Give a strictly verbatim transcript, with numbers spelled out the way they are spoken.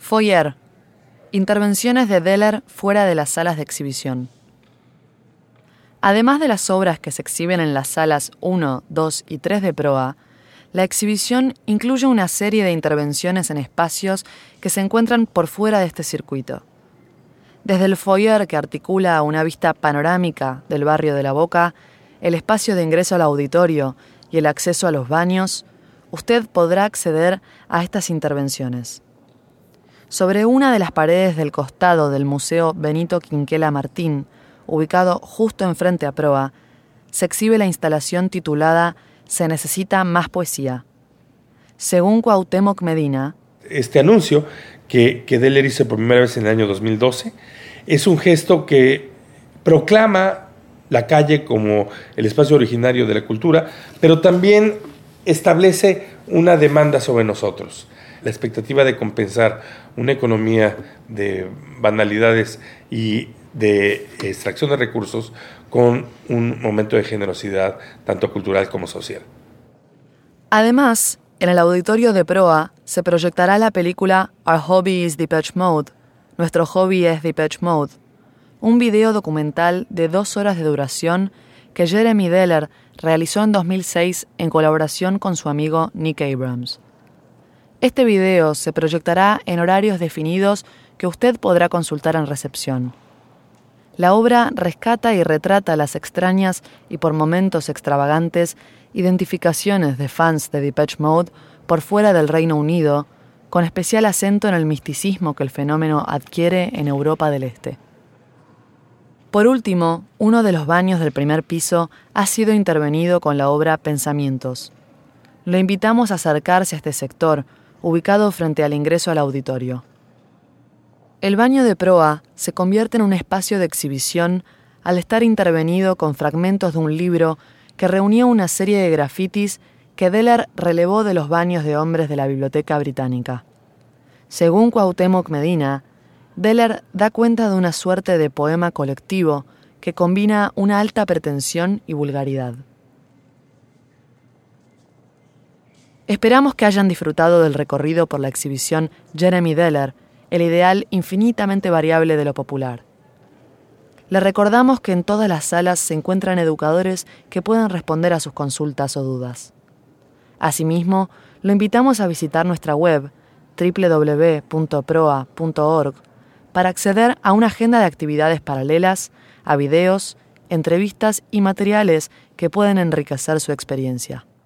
Foyer. Intervenciones de Deller fuera de las salas de exhibición. Además de las obras que se exhiben en las salas uno, dos y tres de Proa, la exhibición incluye una serie de intervenciones en espacios que se encuentran por fuera de este circuito. Desde el foyer, que articula una vista panorámica del barrio de La Boca, el espacio de ingreso al auditorio y el acceso a los baños, usted podrá acceder a estas intervenciones. Sobre una de las paredes del costado del Museo Benito Quinquela Martín, ubicado justo enfrente a Proa, se exhibe la instalación titulada Se necesita más poesía. Según Cuauhtémoc Medina, este anuncio que, que Deller hizo por primera vez en el año dos mil doce es un gesto que proclama la calle como el espacio originario de la cultura, pero también establece una demanda sobre nosotros. La expectativa de compensar una economía de banalidades y de extracción de recursos con un momento de generosidad tanto cultural como social. Además, en el auditorio de Proa se proyectará la película Our Hobby is Depeche Mode, Nuestro hobby es Depeche Mode, un video documental de dos horas de duración que Jeremy Deller realizó en dos mil seis en colaboración con su amigo Nick Abrams. Este video se proyectará en horarios definidos que usted podrá consultar en recepción. La obra rescata y retrata las extrañas y por momentos extravagantes identificaciones de fans de Depeche Mode por fuera del Reino Unido, con especial acento en el misticismo que el fenómeno adquiere en Europa del Este. Por último, uno de los baños del primer piso ha sido intervenido con la obra Pensamientos. Lo invitamos a acercarse a este sector, ubicado frente al ingreso al auditorio. El baño de Proa se convierte en un espacio de exhibición al estar intervenido con fragmentos de un libro que reunía una serie de grafitis que Deller relevó de los baños de hombres de la Biblioteca Británica. Según Cuauhtémoc Medina, Deller da cuenta de una suerte de poema colectivo que combina una alta pretensión y vulgaridad. Esperamos que hayan disfrutado del recorrido por la exhibición Jeremy Deller, el ideal infinitamente variable de lo popular. Le recordamos que en todas las salas se encuentran educadores que puedan responder a sus consultas o dudas. Asimismo, lo invitamos a visitar nuestra web doble u doble u doble u punto proa punto org para acceder a una agenda de actividades paralelas, a videos, entrevistas y materiales que pueden enriquecer su experiencia.